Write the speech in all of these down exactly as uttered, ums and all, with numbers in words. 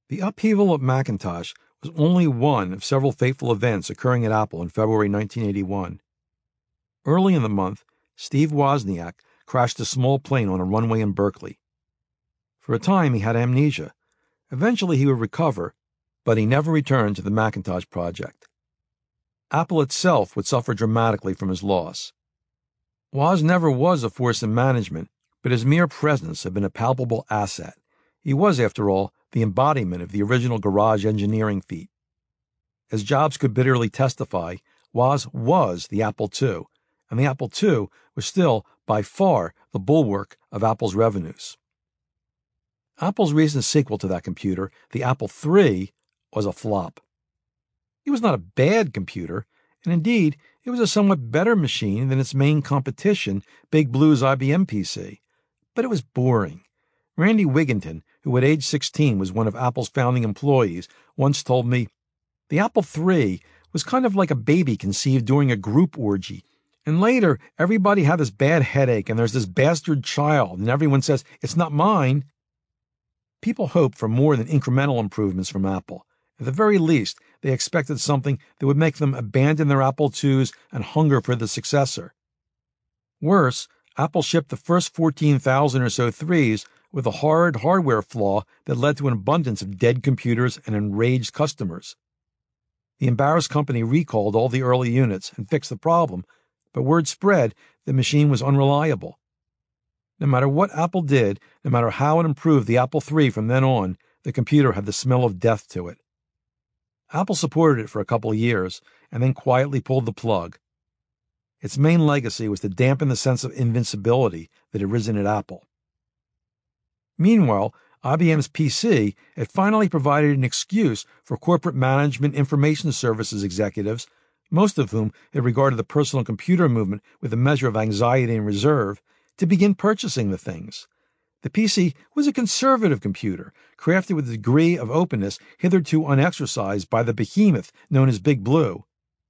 The upheaval of Macintosh was only one of several fateful events occurring at Apple in February nineteen eighty-one. Early in the month, Steve Wozniak crashed a small plane on a runway in Berkeley. For a time, he had amnesia. Eventually, he would recover, but he never returned to the Macintosh project. Apple itself would suffer dramatically from his loss. Woz never was a force in management, but his mere presence had been a palpable asset. He was, after all, the embodiment of the original garage engineering feat. As Jobs could bitterly testify, Woz was the Apple two, and the Apple two was still, by far, the bulwark of Apple's revenues. Apple's recent sequel to that computer, the Apple three, was a flop. It was not a bad computer, and indeed, it was a somewhat better machine than its main competition, Big Blue's I B M P C. But it was boring. Randy Wigginton, who at age sixteen was one of Apple's founding employees, once told me, "The Apple three was kind of like a baby conceived during a group orgy. And later, everybody had this bad headache, and there's this bastard child, and everyone says, 'It's not mine.'" People hoped for more than incremental improvements from Apple. At the very least, they expected something that would make them abandon their Apple twos and hunger for the successor. Worse, Apple shipped the first fourteen thousand or so threes with a hard hardware flaw that led to an abundance of dead computers and enraged customers. The embarrassed company recalled all the early units and fixed the problem, but word spread the machine was unreliable. No matter what Apple did, no matter how it improved the Apple three from then on, the computer had the smell of death to it. Apple supported it for a couple of years and then quietly pulled the plug. Its main legacy was to dampen the sense of invincibility that had risen at Apple. Meanwhile, I B M's P C had finally provided an excuse for corporate management information services executives, most of whom had regarded the personal computer movement with a measure of anxiety and reserve, to begin purchasing the things. The P C was a conservative computer, crafted with a degree of openness hitherto unexercised by the behemoth known as Big Blue.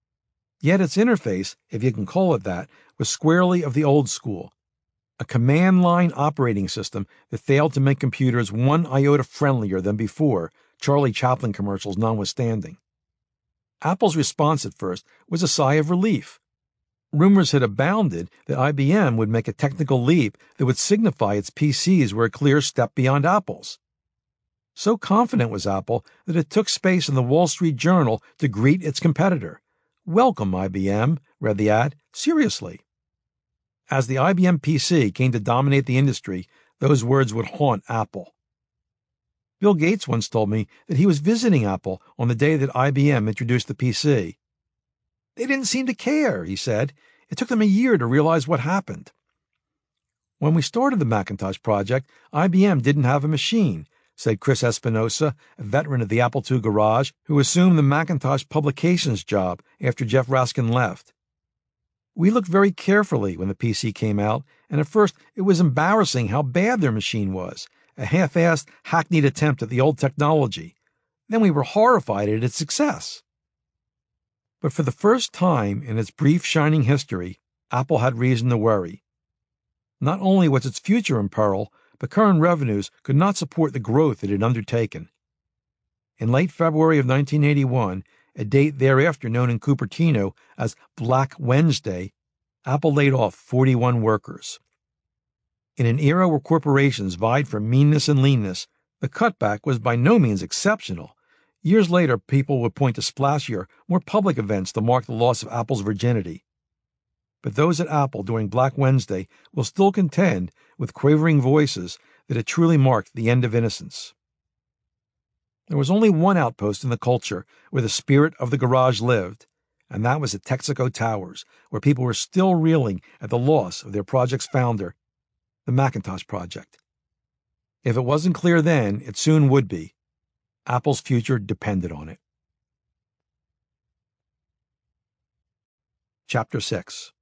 Yet its interface, if you can call it that, was squarely of the old school, a command-line operating system that failed to make computers one iota friendlier than before, Charlie Chaplin commercials notwithstanding. Apple's response at first was a sigh of relief. Rumors had abounded that I B M would make a technical leap that would signify its P Cs were a clear step beyond Apple's. So confident was Apple that it took space in the Wall Street Journal to greet its competitor. "Welcome, I B M," read the ad. Seriously. As the I B M P C came to dominate the industry, those words would haunt Apple. Bill Gates once told me that he was visiting Apple on the day that I B M introduced the P C. "They didn't seem to care," he said. "It took them a year to realize what happened." "When we started the Macintosh project, I B M didn't have a machine," said Chris Espinosa, a veteran of the Apple two garage, who assumed the Macintosh publications job after Jeff Raskin left. "We looked very carefully when the P C came out, and at first it was embarrassing how bad their machine was, a half-assed, hackneyed attempt at the old technology. Then we were horrified at its success." But for the first time in its brief shining history, Apple had reason to worry. Not only was its future in peril, but current revenues could not support the growth it had undertaken. In late February of nineteen eighty-one, a date thereafter known in Cupertino as Black Wednesday, Apple laid off forty-one workers. In an era where corporations vied for meanness and leanness, the cutback was by no means exceptional. Years later, people would point to splashier, more public events to mark the loss of Apple's virginity. But those at Apple during Black Wednesday will still contend, with quavering voices, that it truly marked the end of innocence. There was only one outpost in the culture where the spirit of the garage lived, and that was at Texaco Towers, where people were still reeling at the loss of their project's founder, the Macintosh project. If it wasn't clear then, it soon would be. Apple's future depended on it. Chapter six.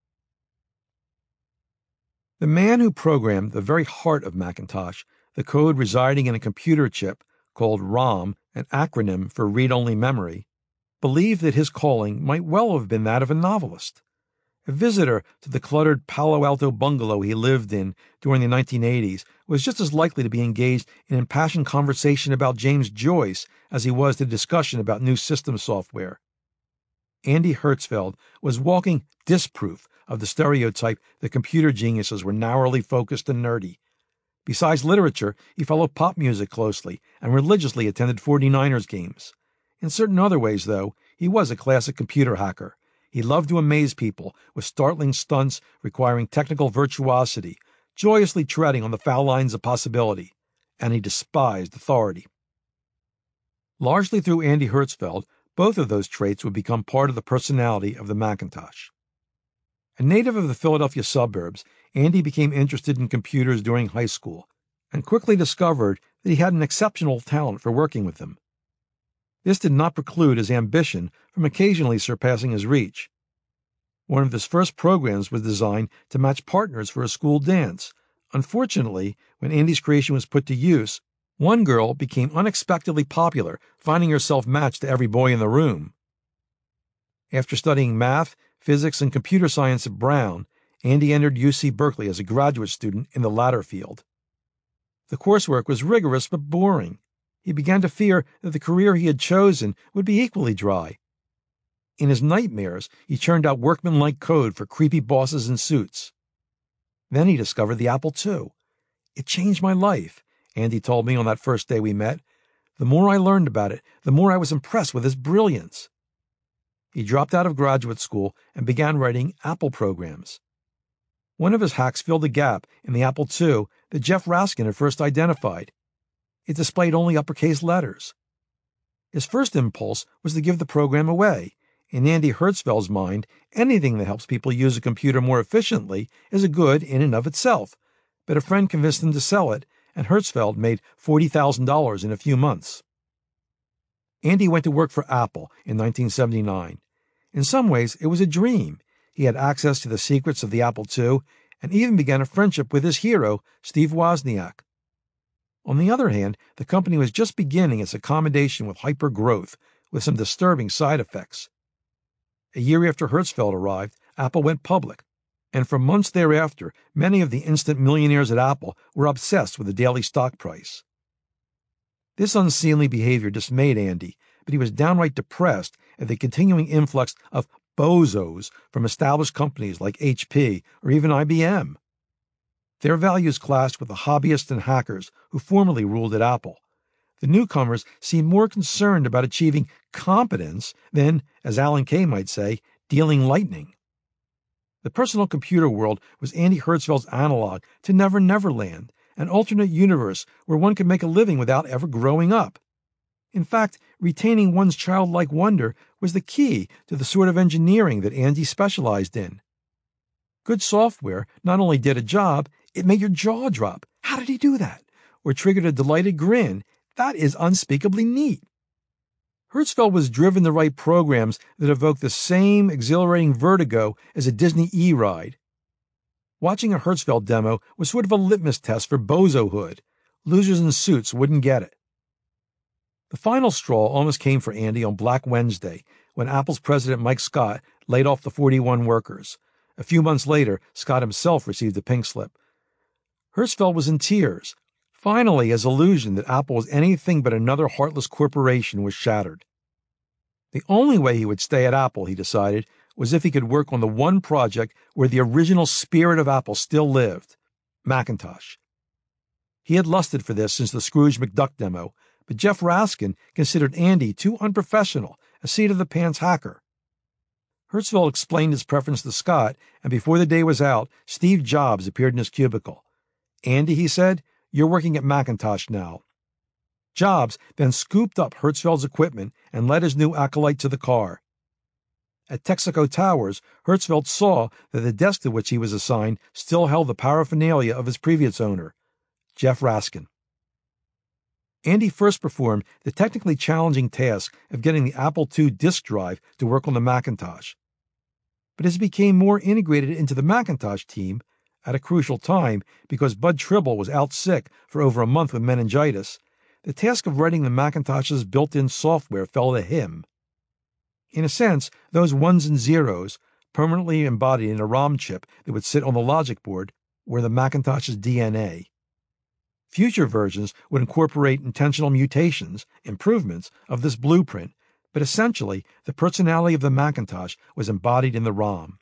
The man who programmed the very heart of Macintosh, the code residing in a computer chip called ROM, an acronym for read-only memory, believed that his calling might well have been that of a novelist. A visitor to the cluttered Palo Alto bungalow he lived in during the nineteen eighties was just as likely to be engaged in impassioned conversation about James Joyce as he was to discussion about new system software. Andy Hertzfeld was walking disproof of the stereotype that computer geniuses were narrowly focused and nerdy. Besides literature, he followed pop music closely and religiously attended forty-niners games. In certain other ways, though, he was a classic computer hacker. He loved to amaze people with startling stunts requiring technical virtuosity, joyously treading on the foul lines of possibility, and he despised authority. Largely through Andy Hertzfeld, both of those traits would become part of the personality of the Macintosh. A native of the Philadelphia suburbs, Andy became interested in computers during high school and quickly discovered that he had an exceptional talent for working with them. This did not preclude his ambition from occasionally surpassing his reach. One of his first programs was designed to match partners for a school dance. Unfortunately, when Andy's creation was put to use, one girl became unexpectedly popular, finding herself matched to every boy in the room. After studying math, physics, and computer science at Brown, Andy entered U C Berkeley as a graduate student in the latter field. The coursework was rigorous but boring. He began to fear that the career he had chosen would be equally dry. In his nightmares, he churned out workmanlike code for creepy bosses in suits. Then he discovered the Apple two. It changed my life, Andy told me on that first day we met. The more I learned about it, the more I was impressed with its brilliance. He dropped out of graduate school and began writing Apple programs. One of his hacks filled a gap in the Apple two that Jeff Raskin had first identified. It displayed only uppercase letters. His first impulse was to give the program away. In Andy Hertzfeld's mind, anything that helps people use a computer more efficiently is a good in and of itself. But a friend convinced him to sell it, and Hertzfeld made forty thousand dollars in a few months. Andy went to work for Apple in nineteen seventy-nine. In some ways, it was a dream. He had access to the secrets of the Apple two and even began a friendship with his hero, Steve Wozniak. On the other hand, the company was just beginning its accommodation with hyper-growth, with some disturbing side effects. A year after Hertzfeld arrived, Apple went public, and for months thereafter, many of the instant millionaires at Apple were obsessed with the daily stock price. This unseemly behavior dismayed Andy, but he was downright depressed at the continuing influx of bozos from established companies like H P or even I B M. Their values clashed with the hobbyists and hackers who formerly ruled at Apple. The newcomers seemed more concerned about achieving competence than, as Alan Kay might say, dealing lightning. The personal computer world was Andy Hertzfeld's analog to Never Never Land, an alternate universe where one could make a living without ever growing up. In fact, retaining one's childlike wonder was the key to the sort of engineering that Andy specialized in. Good software not only did a job, it made your jaw drop. How did he do that? Or triggered a delighted grin. That is unspeakably neat. Hertzfeld was driven to write programs that evoked the same exhilarating vertigo as a Disney E-ride. Watching a Hertzfeld demo was sort of a litmus test for bozohood. Losers in suits wouldn't get it. The final straw almost came for Andy on Black Wednesday, when Apple's president Mike Scott laid off the forty-one workers. A few months later, Scott himself received a pink slip. Hertzfeld was in tears. Finally, his illusion that Apple was anything but another heartless corporation was shattered. The only way he would stay at Apple, he decided, was if he could work on the one project where the original spirit of Apple still lived, Macintosh. He had lusted for this since the Scrooge McDuck demo, but Jeff Raskin considered Andy too unprofessional, a seat-of-the-pants hacker. Hertzfeld explained his preference to Scott, and before the day was out, Steve Jobs appeared in his cubicle. Andy, he said, you're working at Macintosh now. Jobs then scooped up Hertzfeld's equipment and led his new acolyte to the car. At Texaco Towers, Hertzfeld saw that the desk to which he was assigned still held the paraphernalia of his previous owner, Jeff Raskin. Andy first performed the technically challenging task of getting the Apple two disk drive to work on the Macintosh. But as he became more integrated into the Macintosh team, at a crucial time because Bud Tribble was out sick for over a month with meningitis, the task of writing the Macintosh's built-in software fell to him. In a sense, those ones and zeros, permanently embodied in a ROM chip that would sit on the logic board, were the Macintosh's D N A. Future versions would incorporate intentional mutations, improvements, of this blueprint, but essentially the personality of the Macintosh was embodied in the ROM.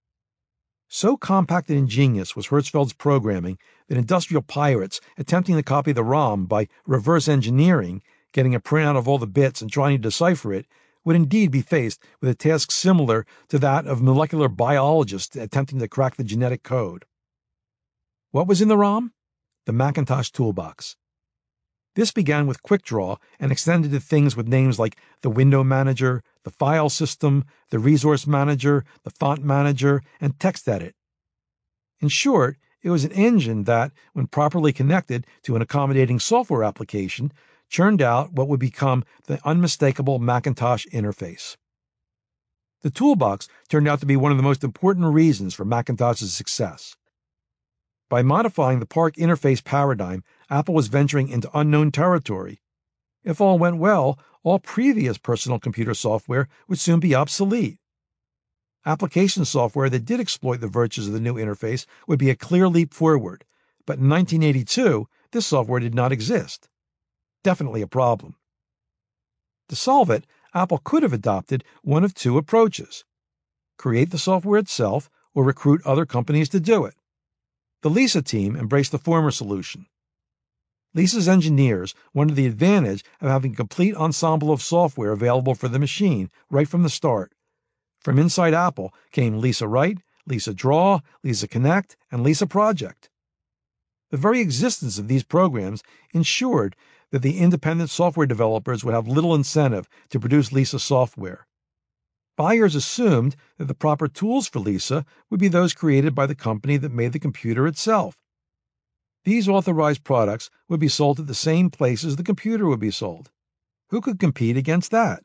So compact and ingenious was Hertzfeld's programming that industrial pirates attempting to copy the ROM by reverse engineering, getting a printout of all the bits and trying to decipher it, would indeed be faced with a task similar to that of molecular biologists attempting to crack the genetic code. What was in the ROM? The Macintosh Toolbox. This began with QuickDraw and extended to things with names like the Window Manager, the File System, the Resource Manager, the Font Manager, and TextEdit. In short, it was an engine that, when properly connected to an accommodating software application, churned out what would become the unmistakable Macintosh interface. The Toolbox turned out to be one of the most important reasons for Macintosh's success. By modifying the P A R C interface paradigm, Apple was venturing into unknown territory. If all went well, all previous personal computer software would soon be obsolete. Application software that did exploit the virtues of the new interface would be a clear leap forward, but in nineteen eighty-two, this software did not exist. Definitely a problem. To solve it, Apple could have adopted one of two approaches: create the software itself or recruit other companies to do it. The Lisa team embraced the former solution. Lisa's engineers wanted the advantage of having a complete ensemble of software available for the machine right from the start. From inside Apple came Lisa Write, Lisa Draw, Lisa Connect, and Lisa Project. The very existence of these programs ensured that the independent software developers would have little incentive to produce Lisa software. Buyers assumed that the proper tools for Lisa would be those created by the company that made the computer itself. These authorized products would be sold at the same places the computer would be sold. Who could compete against that?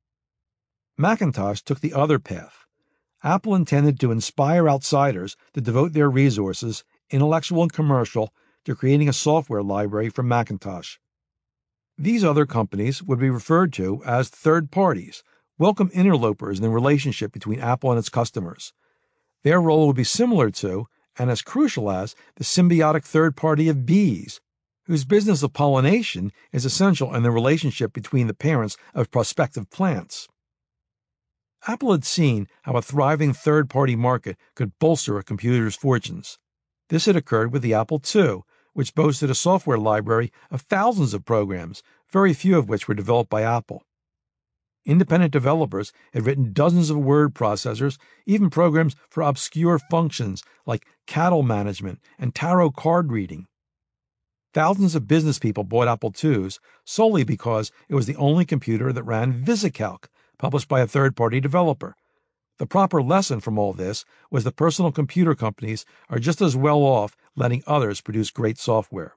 Macintosh took the other path. Apple intended to inspire outsiders to devote their resources, intellectual and commercial, to creating a software library for Macintosh. These other companies would be referred to as third parties, welcome interlopers in the relationship between Apple and its customers. Their role would be similar to, and as crucial as, the symbiotic third party of bees, whose business of pollination is essential in the relationship between the parents of prospective plants. Apple had seen how a thriving third-party market could bolster a computer's fortunes. This had occurred with the Apple two, which boasted a software library of thousands of programs, very few of which were developed by Apple. Independent developers had written dozens of word processors, even programs for obscure functions like cattle management and tarot card reading. Thousands of business people bought Apple twos solely because it was the only computer that ran VisiCalc, published by a third-party developer. The proper lesson from all this was that personal computer companies are just as well off letting others produce great software.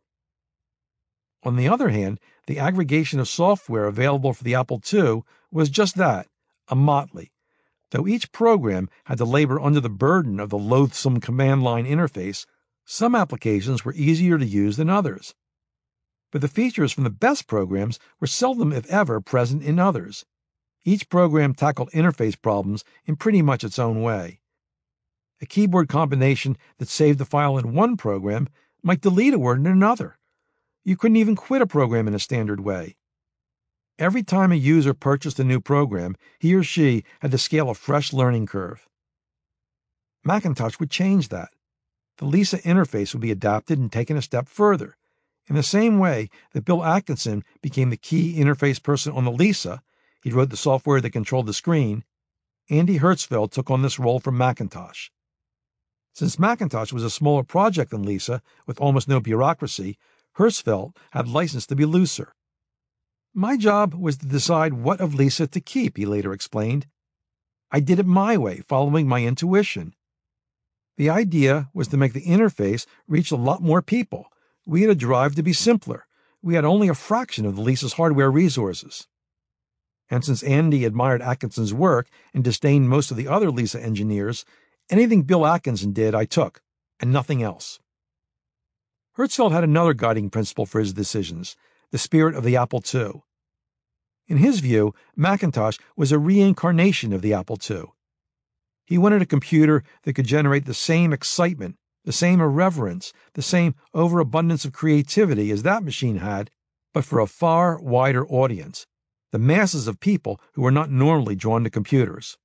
On the other hand, the aggregation of software available for the Apple two was just that, a motley. Though each program had to labor under the burden of the loathsome command line interface, some applications were easier to use than others. But the features from the best programs were seldom, if ever, present in others. Each program tackled interface problems in pretty much its own way. A keyboard combination that saved a file in one program might delete a word in another. You couldn't even quit a program in a standard way. Every time a user purchased a new program, he or she had to scale a fresh learning curve. Macintosh would change that. The Lisa interface would be adapted and taken a step further. In the same way that Bill Atkinson became the key interface person on the Lisa, he wrote the software that controlled the screen, Andy Hertzfeld took on this role from Macintosh. Since Macintosh was a smaller project than Lisa, with almost no bureaucracy, Hertzfeld had license to be looser. My job was to decide what of Lisa to keep, he later explained. I did it my way, following my intuition. The idea was to make the interface reach a lot more people. We had a drive to be simpler. We had only a fraction of the Lisa's hardware resources. And since Andy admired Atkinson's work and disdained most of the other Lisa engineers, anything Bill Atkinson did I took, and nothing else. Hertzfeld had another guiding principle for his decisions, the spirit of the Apple two. In his view, Macintosh was a reincarnation of the Apple two. He wanted a computer that could generate the same excitement, the same irreverence, the same overabundance of creativity as that machine had, but for a far wider audience, the masses of people who were not normally drawn to computers.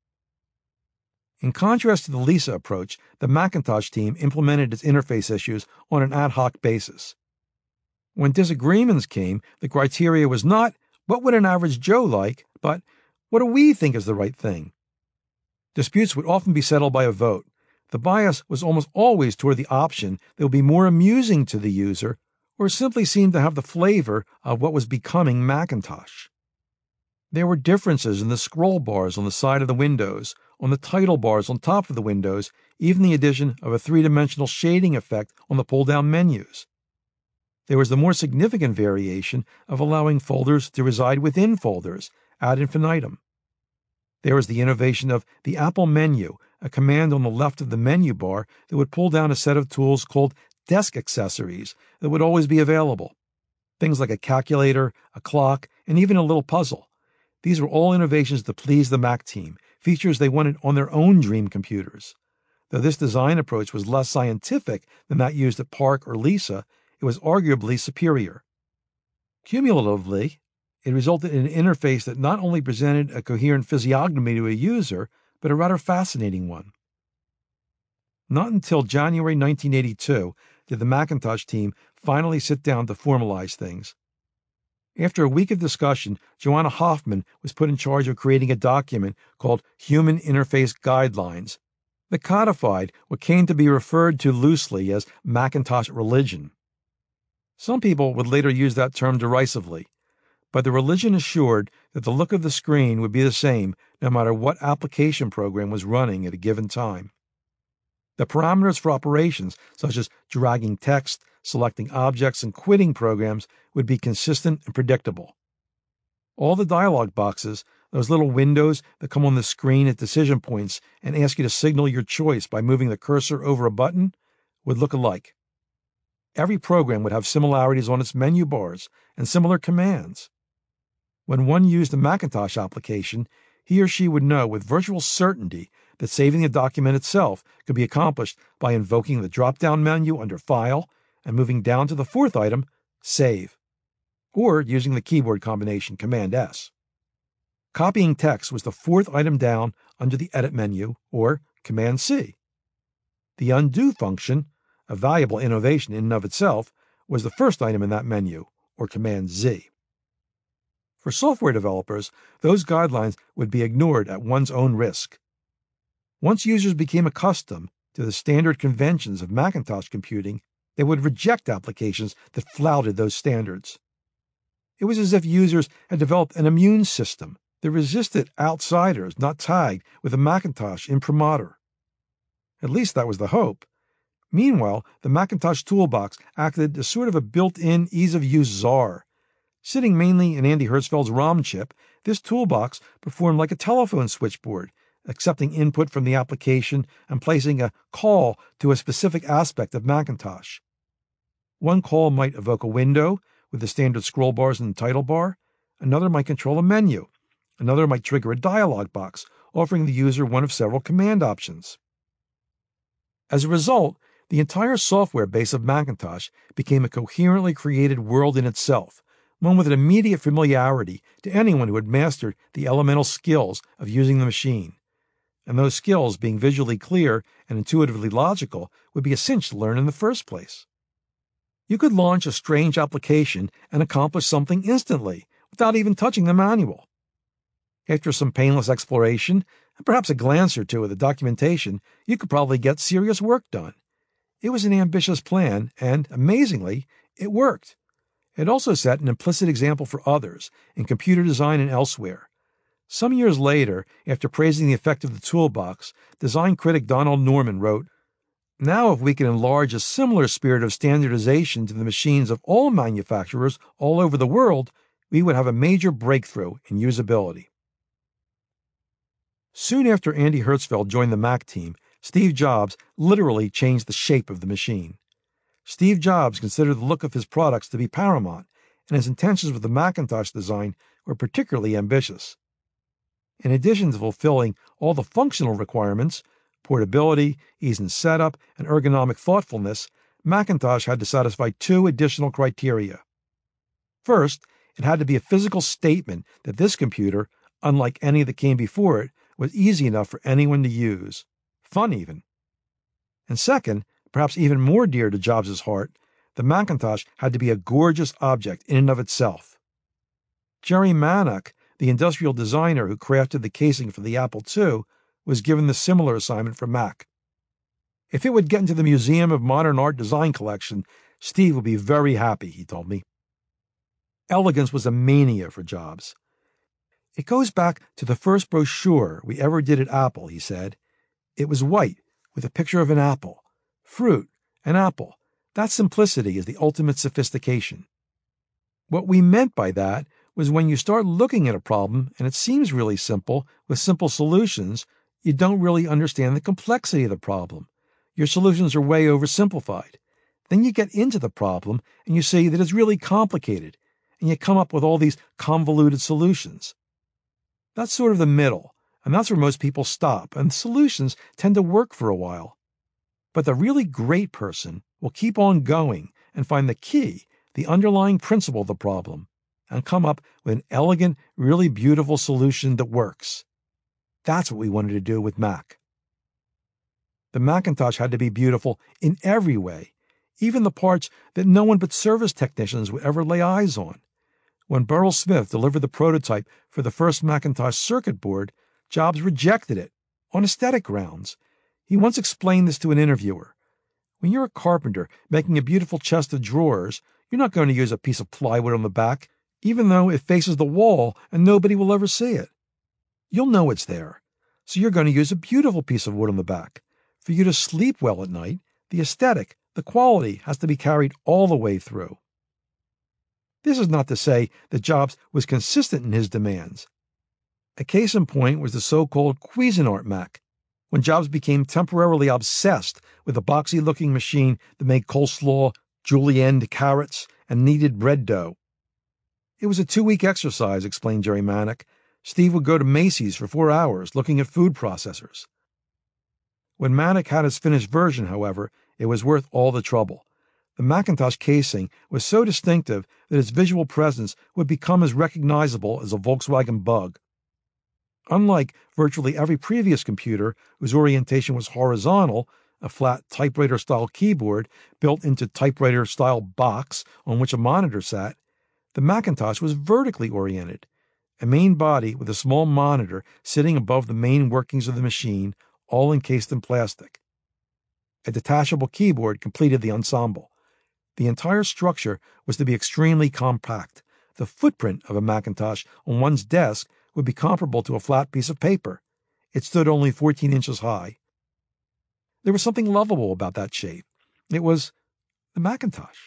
In contrast to the Lisa approach, the Macintosh team implemented its interface issues on an ad hoc basis. When disagreements came, the criteria was not, what would an average Joe like, but what do we think is the right thing? Disputes would often be settled by a vote. The bias was almost always toward the option that would be more amusing to the user or simply seemed to have the flavor of what was becoming Macintosh. There were differences in the scroll bars on the side of the windows, on the title bars on top of the windows, even the addition of a three-dimensional shading effect on the pull-down menus. There was the more significant variation of allowing folders to reside within folders, ad infinitum. There was the innovation of the Apple menu, a command on the left of the menu bar that would pull down a set of tools called desk accessories that would always be available. Things like a calculator, a clock, and even a little puzzle. These were all innovations to please the Mac team, features they wanted on their own dream computers. Though this design approach was less scientific than that used at PARC or Lisa, it was arguably superior. Cumulatively, it resulted in an interface that not only presented a coherent physiognomy to a user, but a rather fascinating one. Not until January nineteen eighty-two did the Macintosh team finally sit down to formalize things. After a week of discussion, Joanna Hoffman was put in charge of creating a document called Human Interface Guidelines that codified what came to be referred to loosely as Macintosh religion. Some people would later use that term derisively, but the religion assured that the look of the screen would be the same no matter what application program was running at a given time. The parameters for operations, such as dragging text, selecting objects, and quitting programs, would be consistent and predictable. All the dialog boxes, those little windows that come on the screen at decision points and ask you to signal your choice by moving the cursor over a button, would look alike. Every program would have similarities on its menu bars and similar commands. When one used a Macintosh application, he or she would know with virtual certainty that saving the document itself could be accomplished by invoking the drop-down menu under File and moving down to the fourth item, Save, or using the keyboard combination Command S. Copying text was the fourth item down under the Edit menu, or Command C. The Undo function, a valuable innovation in and of itself, was the first item in that menu, or Command Z. For software developers, those guidelines would be ignored at one's own risk. Once users became accustomed to the standard conventions of Macintosh computing, they would reject applications that flouted those standards. It was as if users had developed an immune system that resisted outsiders not tagged with a Macintosh imprimatur. At least that was the hope. Meanwhile, the Macintosh toolbox acted as sort of a built-in ease-of-use czar. Sitting mainly in Andy Hertzfeld's ROM chip, this toolbox performed like a telephone switchboard, accepting input from the application and placing a call to a specific aspect of Macintosh. One call might evoke a window with the standard scroll bars and title bar. Another might control a menu. Another might trigger a dialog box, offering the user one of several command options. As a result, the entire software base of Macintosh became a coherently created world in itself, one with an immediate familiarity to anyone who had mastered the elemental skills of using the machine. And those skills, being visually clear and intuitively logical, would be a cinch to learn in the first place. You could launch a strange application and accomplish something instantly, without even touching the manual. After some painless exploration, and perhaps a glance or two at the documentation, you could probably get serious work done. It was an ambitious plan, and, amazingly, it worked. It also set an implicit example for others, in computer design and elsewhere. Some years later, after praising the effect of the toolbox, design critic Donald Norman wrote, "Now if we can enlarge a similar spirit of standardization to the machines of all manufacturers all over the world, we would have a major breakthrough in usability." Soon after Andy Hertzfeld joined the Mac team, Steve Jobs literally changed the shape of the machine. Steve Jobs considered the look of his products to be paramount, and his intentions with the Macintosh design were particularly ambitious. In addition to fulfilling all the functional requirements, portability, ease in setup, and ergonomic thoughtfulness, Macintosh had to satisfy two additional criteria. First, it had to be a physical statement that this computer, unlike any that came before it, was easy enough for anyone to use, fun even. And second, perhaps even more dear to Jobs' heart, the Macintosh had to be a gorgeous object in and of itself. Jerry Manock, the industrial designer who crafted the casing for the Apple two, was given the similar assignment for Mac. If it would get into the Museum of Modern Art Design collection, Steve would be very happy, he told me. Elegance was a mania for Jobs. It goes back to the first brochure we ever did at Apple, he said. It was white, with a picture of an apple. Fruit, an apple. That simplicity is the ultimate sophistication. What we meant by that was when you start looking at a problem and it seems really simple, with simple solutions, you don't really understand the complexity of the problem. Your solutions are way oversimplified. Then you get into the problem and you see that it's really complicated, and you come up with all these convoluted solutions. That's sort of the middle, and that's where most people stop, and solutions tend to work for a while. But the really great person will keep on going and find the key, the underlying principle of the problem, and come up with an elegant, really beautiful solution that works. That's what we wanted to do with Mac. The Macintosh had to be beautiful in every way, even the parts that no one but service technicians would ever lay eyes on. When Burrell Smith delivered the prototype for the first Macintosh circuit board, Jobs rejected it on aesthetic grounds. He once explained this to an interviewer. When you're a carpenter making a beautiful chest of drawers, you're not going to use a piece of plywood on the back, even though it faces the wall and nobody will ever see it. You'll know it's there, so you're going to use a beautiful piece of wood on the back. For you to sleep well at night, the aesthetic, the quality has to be carried all the way through. This is not to say that Jobs was consistent in his demands. A case in point was the so-called Cuisinart Mac, when Jobs became temporarily obsessed with a boxy-looking machine that made coleslaw, julienne carrots, and kneaded bread dough. It was a two-week exercise, explained Jerry Manock. Steve would go to Macy's for four hours looking at food processors. When Manock had his finished version, however, it was worth all the trouble. The Macintosh casing was so distinctive that its visual presence would become as recognizable as a Volkswagen Bug. Unlike virtually every previous computer whose orientation was horizontal, a flat typewriter-style keyboard built into typewriter-style box on which a monitor sat, the Macintosh was vertically oriented, a main body with a small monitor sitting above the main workings of the machine, all encased in plastic. A detachable keyboard completed the ensemble. The entire structure was to be extremely compact. The footprint of a Macintosh on one's desk would be comparable to a flat piece of paper. It stood only fourteen inches high. There was something lovable about that shape. It was the Macintosh.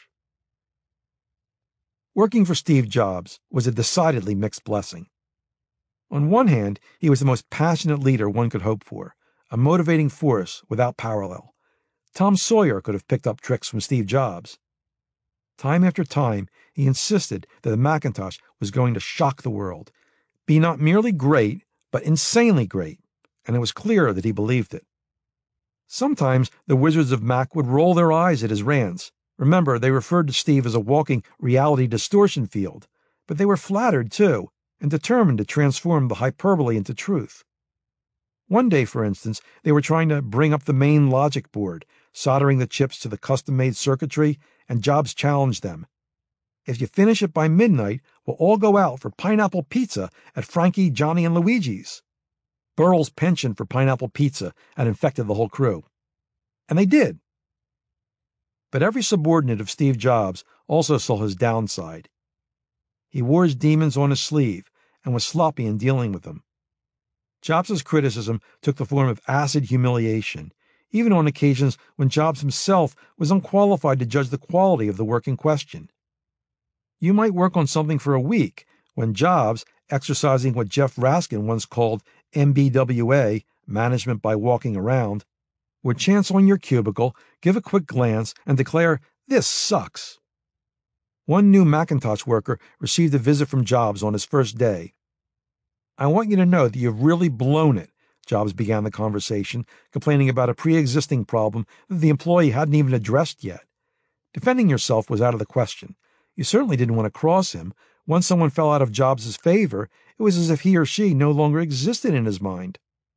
Working for Steve Jobs was a decidedly mixed blessing. On one hand, he was the most passionate leader one could hope for, a motivating force without parallel. Tom Sawyer could have picked up tricks from Steve Jobs. Time after time, he insisted that the Macintosh was going to shock the world, be not merely great, but insanely great, and it was clear that he believed it. Sometimes the wizards of Mac would roll their eyes at his rants. Remember, they referred to Steve as a walking reality distortion field, but they were flattered, too, and determined to transform the hyperbole into truth. One day, for instance, they were trying to bring up the main logic board, soldering the chips to the custom-made circuitry, and Jobs challenged them. If you finish it by midnight, we'll all go out for pineapple pizza at Frankie, Johnny, and Luigi's. Burrell's penchant for pineapple pizza had infected the whole crew. And they did. But every subordinate of Steve Jobs also saw his downside. He wore his demons on his sleeve and was sloppy in dealing with them. Jobs' criticism took the form of acid humiliation, even on occasions when Jobs himself was unqualified to judge the quality of the work in question. You might work on something for a week when Jobs, exercising what Jeff Raskin once called M B W A, management by walking around, would chance on your cubicle, give a quick glance, and declare, "This sucks." One new Macintosh worker received a visit from Jobs on his first day. I want you to know that you've really blown it, Jobs began the conversation, complaining about a pre-existing problem that the employee hadn't even addressed yet. Defending yourself was out of the question. You certainly didn't want to cross him. Once someone fell out of Jobs' favor, it was as if he or she no longer existed in his mind.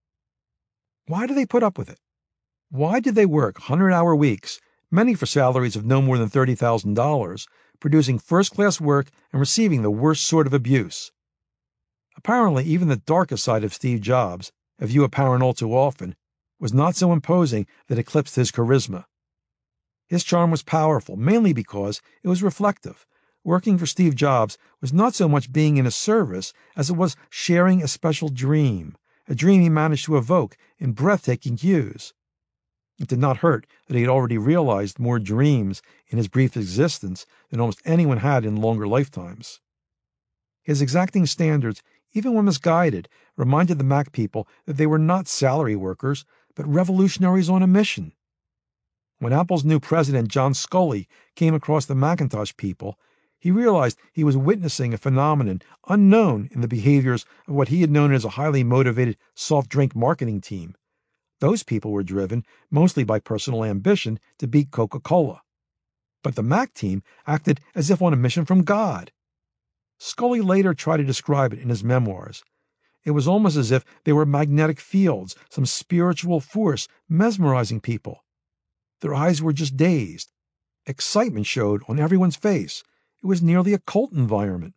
Why do they put up with it? Why did they work hundred-hour weeks, many for salaries of no more than thirty thousand dollars, producing first-class work and receiving the worst sort of abuse? Apparently, even the darkest side of Steve Jobs, a view apparent all too often, was not so imposing that it eclipsed his charisma. His charm was powerful, mainly because it was reflective. Working for Steve Jobs was not so much being in his service as it was sharing a special dream, a dream he managed to evoke in breathtaking hues. It did not hurt that he had already realized more dreams in his brief existence than almost anyone had in longer lifetimes. His exacting standards, even when misguided, reminded the Mac people that they were not salary workers, but revolutionaries on a mission. When Apple's new president, John Sculley, came across the Macintosh people, he realized he was witnessing a phenomenon unknown in the behaviors of what he had known as a highly motivated soft drink marketing team. Those people were driven mostly by personal ambition to beat Coca-Cola. But the Mac team acted as if on a mission from God. Sculley later tried to describe it in his memoirs. It was almost as if they were magnetic fields, some spiritual force mesmerizing people. Their eyes were just dazed. Excitement showed on everyone's face. It was nearly a cult environment.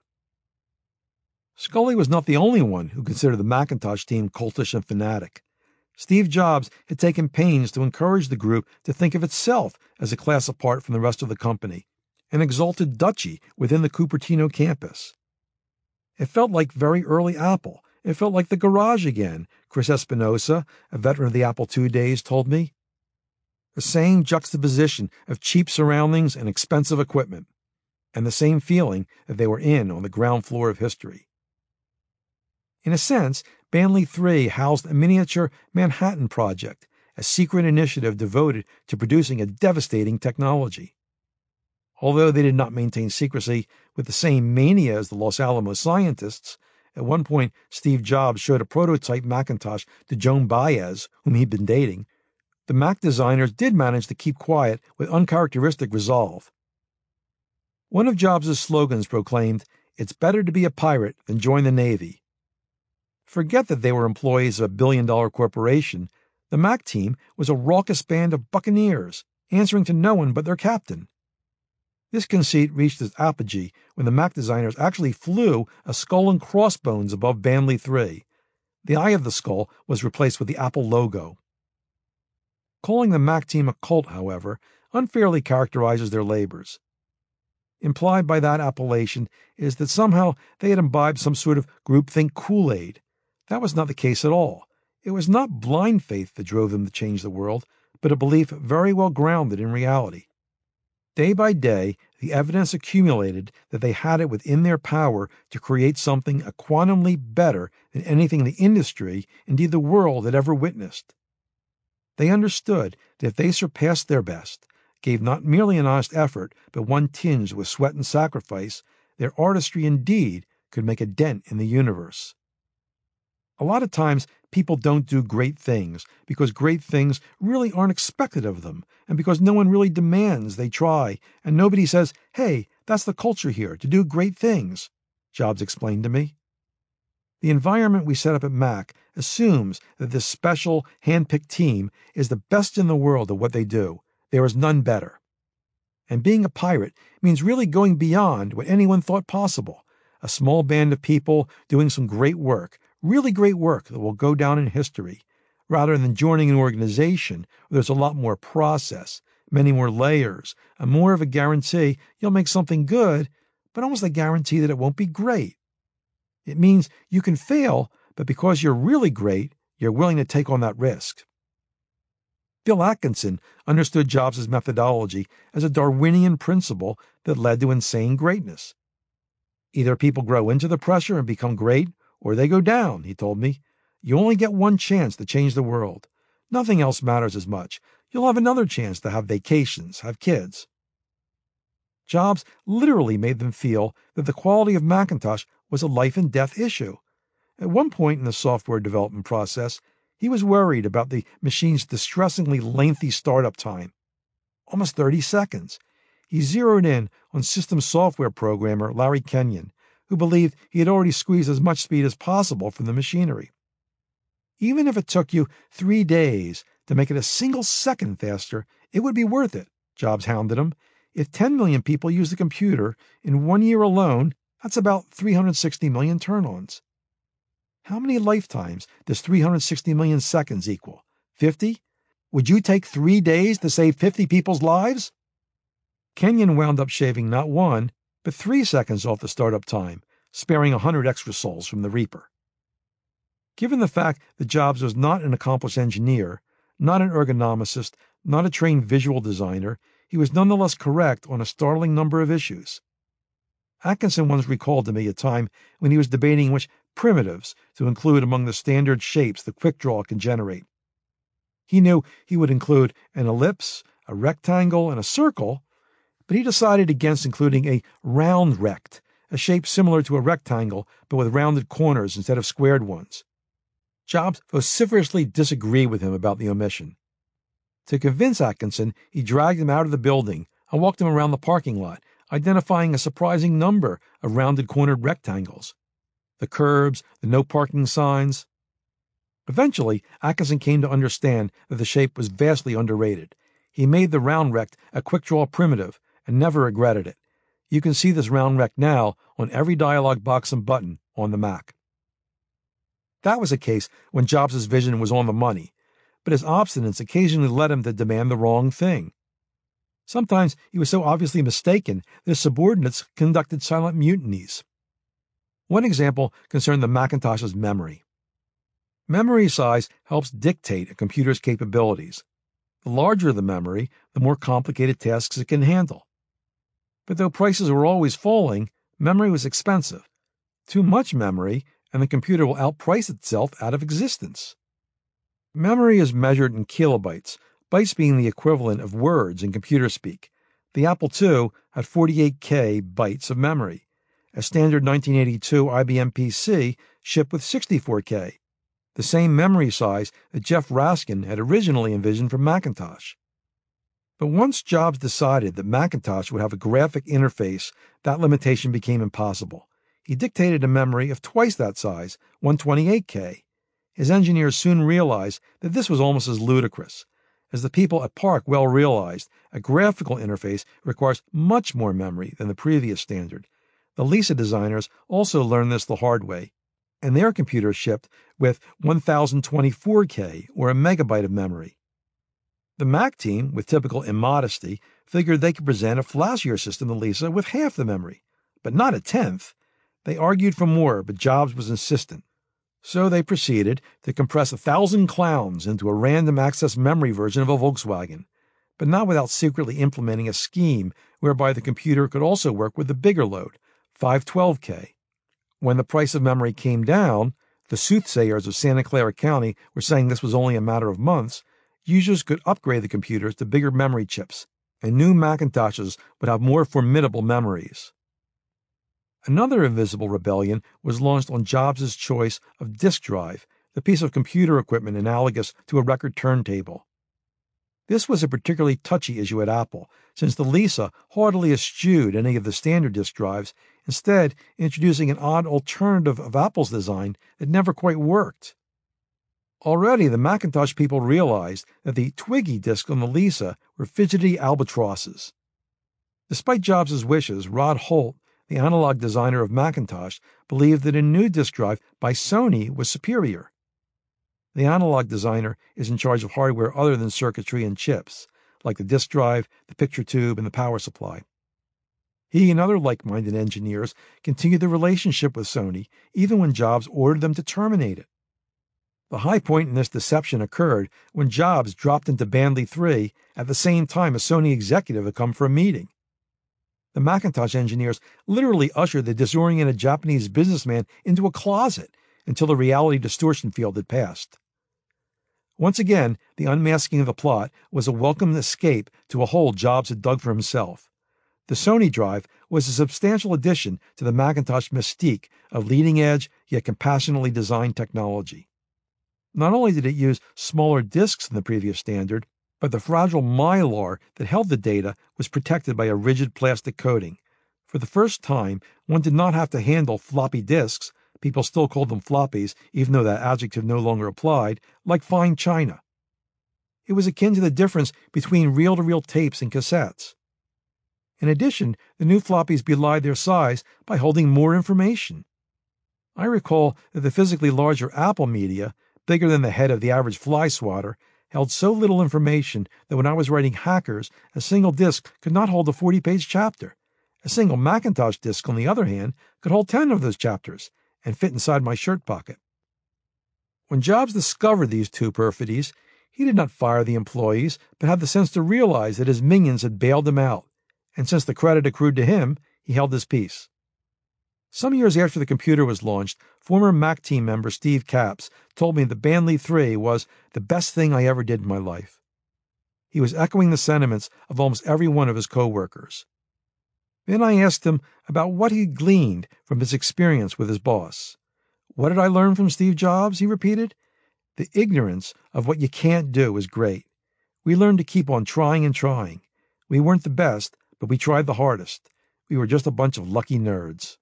Sculley was not the only one who considered the Macintosh team cultish and fanatic. Steve Jobs had taken pains to encourage the group to think of itself as a class apart from the rest of the company, an exalted duchy within the Cupertino campus. It felt like very early Apple. It felt like the garage again, Chris Espinosa, a veteran of the Apple two days, told me. The same juxtaposition of cheap surroundings and expensive equipment, and the same feeling that they were in on the ground floor of history. In a sense, Banley three housed a miniature Manhattan Project, a secret initiative devoted to producing a devastating technology. Although they did not maintain secrecy with the same mania as the Los Alamos scientists, at one point Steve Jobs showed a prototype Macintosh to Joan Baez, whom he'd been dating. The Mac designers did manage to keep quiet with uncharacteristic resolve. One of Jobs' slogans proclaimed, "It's better to be a pirate than join the Navy." Forget that they were employees of a billion-dollar corporation. The Mac team was a raucous band of buccaneers, answering to no one but their captain. This conceit reached its apogee when the Mac designers actually flew a skull and crossbones above Banley three. The eye of the skull was replaced with the Apple logo. Calling the Mac team a cult, however, unfairly characterizes their labors. Implied by that appellation is that somehow they had imbibed some sort of groupthink Kool-Aid. That was not the case at all. It was not blind faith that drove them to change the world, but a belief very well grounded in reality. Day by day, the evidence accumulated that they had it within their power to create something a quantum leap better than anything the industry, indeed the world, had ever witnessed. They understood that if they surpassed their best, gave not merely an honest effort, but one tinged with sweat and sacrifice, their artistry indeed could make a dent in the universe. A lot of times, people don't do great things because great things really aren't expected of them, and because no one really demands they try, and nobody says, "Hey, that's the culture here, to do great things," Jobs explained to me. The environment we set up at Mac assumes that this special, hand-picked team is the best in the world at what they do. There is none better. And being a pirate means really going beyond what anyone thought possible. A small band of people doing some great work, really great work that will go down in history, rather than joining an organization where there's a lot more process, many more layers, and more of a guarantee you'll make something good, but almost a guarantee that it won't be great. It means you can fail, but because you're really great, you're willing to take on that risk. Bill Atkinson understood Jobs' methodology as a Darwinian principle that led to insane greatness. Either people grow into the pressure and become great, or they go down, he told me. You only get one chance to change the world. Nothing else matters as much. You'll have another chance to have vacations, have kids. Jobs literally made them feel that the quality of Macintosh was a life and death issue. At one point in the software development process, he was worried about the machine's distressingly lengthy startup time, almost thirty seconds. He zeroed in on system software programmer Larry Kenyon, who believed he had already squeezed as much speed as possible from the machinery. Even if it took you three days to make it a single second faster, it would be worth it, Jobs hounded him. If ten million people use the computer in one year alone, that's about three hundred sixty million turn-ons. How many lifetimes does three hundred sixty million seconds equal? fifty? Would you take three days to save fifty people's lives? Kenyon wound up shaving not one, but three seconds off the startup time, sparing a hundred extra souls from the Reaper. Given the fact that Jobs was not an accomplished engineer, not an ergonomicist, not a trained visual designer, he was nonetheless correct on a startling number of issues. Atkinson once recalled to me a time when he was debating which primitives to include among the standard shapes the QuickDraw can generate. He knew he would include an ellipse, a rectangle, and a circle, but he decided against including a round rect, a shape similar to a rectangle but with rounded corners instead of squared ones. Jobs vociferously disagreed with him about the omission. To convince Atkinson, he dragged him out of the building and walked him around the parking lot, identifying a surprising number of rounded cornered rectangles. The curbs, the no parking signs. Eventually, Atkinson came to understand that the shape was vastly underrated. He made the round rect a QuickDraw primitive and never regretted it. You can see this round rect now on every dialog box and button on the Mac. That was a case when Jobs' vision was on the money, but his obstinance occasionally led him to demand the wrong thing. Sometimes he was so obviously mistaken that his subordinates conducted silent mutinies. One example concerned the Macintosh's memory. Memory size helps dictate a computer's capabilities. The larger the memory, the more complicated tasks it can handle. But though prices were always falling, memory was expensive. Too much memory, and the computer will outprice itself out of existence. Memory is measured in kilobytes, bytes being the equivalent of words in computer speak. The Apple two had forty-eight K bytes of memory. A standard nineteen eighty-two I B M P C shipped with sixty-four K, the same memory size that Jeff Raskin had originally envisioned for Macintosh. But once Jobs decided that Macintosh would have a graphic interface, that limitation became impossible. He dictated a memory of twice that size, one hundred twenty-eight K. His engineers soon realized that this was almost as ludicrous. As the people at PARC well realized, a graphical interface requires much more memory than the previous standard. The Lisa designers also learned this the hard way, and their computers shipped with one thousand twenty-four K, or a megabyte of memory. The Mac team, with typical immodesty, figured they could present a flashier system than Lisa with half the memory, but not a tenth. They argued for more, but Jobs was insistent. So they proceeded to compress a thousand clowns into a random access memory version of a Volkswagen, but not without secretly implementing a scheme whereby the computer could also work with the bigger load, five hundred twelve K. When the price of memory came down, the soothsayers of Santa Clara County were saying this was only a matter of months, users could upgrade the computers to bigger memory chips, and new Macintoshes would have more formidable memories. Another invisible rebellion was launched on Jobs' choice of disk drive, the piece of computer equipment analogous to a record turntable. This was a particularly touchy issue at Apple, since the Lisa haughtily eschewed any of the standard disk drives, instead introducing an odd alternative of Apple's design that never quite worked. Already the Macintosh people realized that the Twiggy disks on the Lisa were fidgety albatrosses. Despite Jobs' wishes, Rod Holt, the analog designer of Macintosh, believed that a new disk drive by Sony was superior. The analog designer is in charge of hardware other than circuitry and chips, like the disk drive, the picture tube, and the power supply. He and other like-minded engineers continued the relationship with Sony, even when Jobs ordered them to terminate it. The high point in this deception occurred when Jobs dropped into Bandly three at the same time a Sony executive had come for a meeting. The Macintosh engineers literally ushered the disoriented Japanese businessman into a closet until the reality distortion field had passed. Once again, the unmasking of the plot was a welcome escape to a hole Jobs had dug for himself. The Sony drive was a substantial addition to the Macintosh mystique of leading-edge, yet compassionately designed technology. Not only did it use smaller disks than the previous standard, but the fragile mylar that held the data was protected by a rigid plastic coating. For the first time, one did not have to handle floppy disks, people still called them floppies, even though that adjective no longer applied, like fine china. It was akin to the difference between reel-to-reel tapes and cassettes. In addition, the new floppies belied their size by holding more information. I recall that the physically larger Apple Media, bigger than the head of the average fly swatter, held so little information that when I was writing Hackers, a single disk could not hold a forty-page chapter. A single Macintosh disk, on the other hand, could hold ten of those chapters and fit inside my shirt pocket. When Jobs discovered these two perfidies, he did not fire the employees, but had the sense to realize that his minions had bailed him out, and since the credit accrued to him, he held his peace. Some years after the computer was launched, former Mac team member Steve Capps told me that Bandley three was the best thing I ever did in my life. He was echoing the sentiments of almost every one of his co-workers. Then I asked him about what he gleaned from his experience with his boss. What did I learn from Steve Jobs? He repeated. The ignorance of what you can't do is great. We learned to keep on trying and trying. We weren't the best, but we tried the hardest. We were just a bunch of lucky nerds.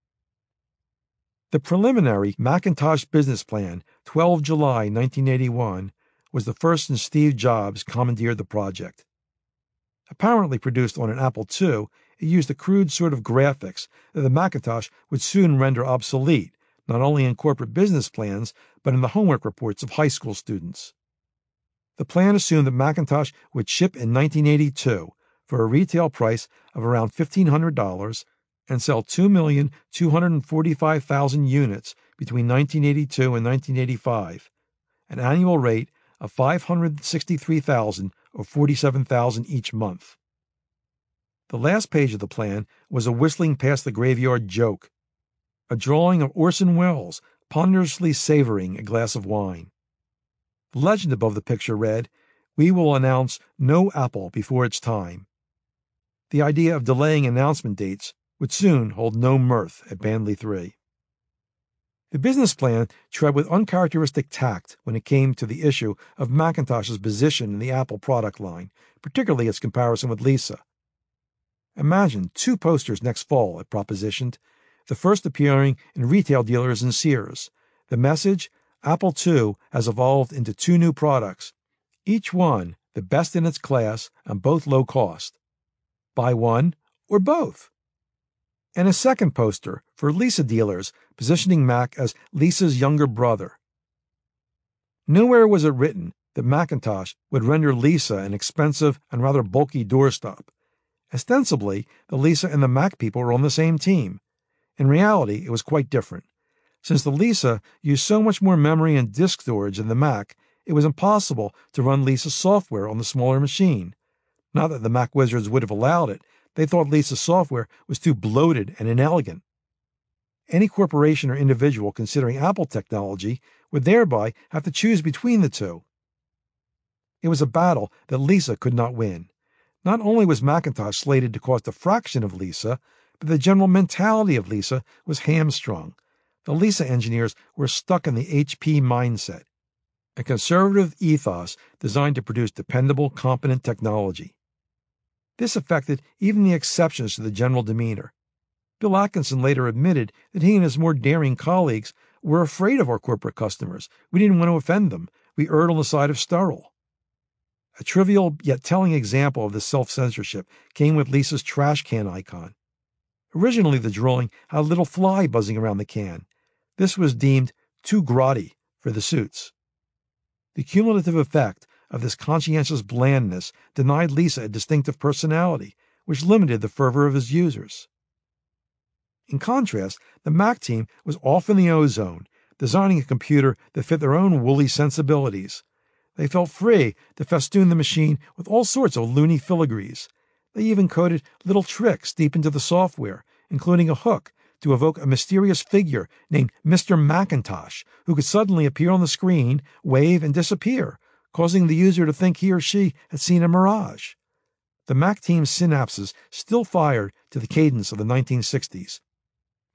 The preliminary Macintosh business plan, the twelfth of July, nineteen eighty-one, was the first since Steve Jobs commandeered the project. Apparently produced on an Apple two, it used a crude sort of graphics that the Macintosh would soon render obsolete, not only in corporate business plans, but in the homework reports of high school students. The plan assumed that Macintosh would ship in nineteen eighty-two for a retail price of around fifteen hundred dollars and sell two million two hundred forty-five thousand units between nineteen eighty-two and nineteen eighty-five, an annual rate of five hundred sixty-three thousand or forty-seven thousand each month. The last page of the plan was a whistling past the graveyard joke, a drawing of Orson Welles ponderously savoring a glass of wine. The legend above the picture read, "We will announce no Apple before its time." The idea of delaying announcement dates would soon hold no mirth at Bandley three. The business plan tread with uncharacteristic tact when it came to the issue of Macintosh's position in the Apple product line, particularly its comparison with Lisa. Imagine two posters next fall, it propositioned, the first appearing in retail dealers and Sears. The message, Apple two has evolved into two new products, each one the best in its class and both low cost. Buy one or both. And a second poster for Lisa dealers positioning Mac as Lisa's younger brother. Nowhere was it written that Macintosh would render Lisa an expensive and rather bulky doorstop. Ostensibly, the Lisa and the Mac people were on the same team. In reality, it was quite different. Since the Lisa used so much more memory and disk storage than the Mac, it was impossible to run Lisa software on the smaller machine. Not that the Mac wizards would have allowed it. They thought Lisa's software was too bloated and inelegant. Any corporation or individual considering Apple technology would thereby have to choose between the two. It was a battle that Lisa could not win. Not only was Macintosh slated to cost a fraction of Lisa, but the general mentality of Lisa was hamstrung. The Lisa engineers were stuck in the H P mindset, a conservative ethos designed to produce dependable, competent technology. This affected even the exceptions to the general demeanor. Bill Atkinson later admitted that he and his more daring colleagues were afraid of our corporate customers. We didn't want to offend them. We erred on the side of sterile. A trivial yet telling example of this self-censorship came with Lisa's trash can icon. Originally, the drawing had a little fly buzzing around the can. This was deemed too grotty for the suits. The cumulative effect of this conscientious blandness denied Lisa a distinctive personality, which limited the fervor of his users. In contrast, the Mac team was off in the ozone, designing a computer that fit their own woolly sensibilities. They felt free to festoon the machine with all sorts of loony filigrees. They even coded little tricks deep into the software, including a hook to evoke a mysterious figure named Mister Macintosh, who could suddenly appear on the screen, wave, and disappear, causing the user to think he or she had seen a mirage. The Mac team's synapses still fired to the cadence of the nineteen sixties.